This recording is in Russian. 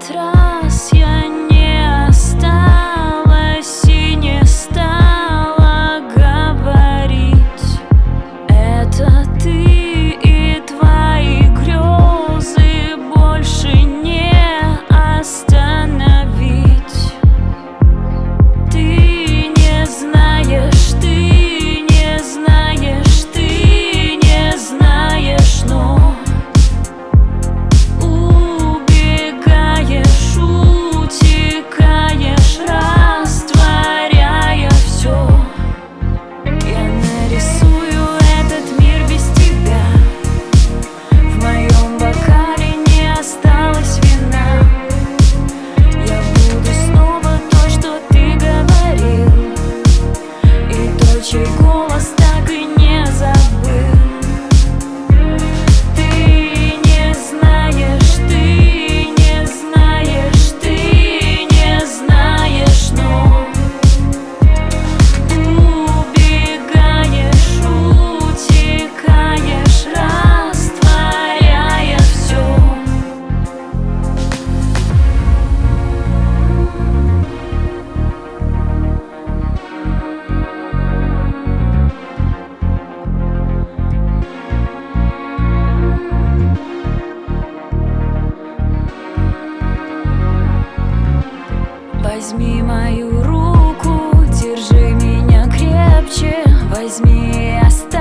этот раз я не осталась и не стала говорить. Это ты и твои грезы больше не остановить. Ты не знаешь, ты не знаешь, ты не знаешь, но убегаешь, утекаешь, растворяя все. Я нарисую этот мир без тебя. В моем бокале не осталось вина. Я буду снова той, что ты говорил, и той, чей голос так и не забыл. Ты не знаешь, ты не знаешь, ты не знаешь, но убегаешь, утекаешь, растворяя все. Возьми мою руку, держи меня крепче, возьми и оставь.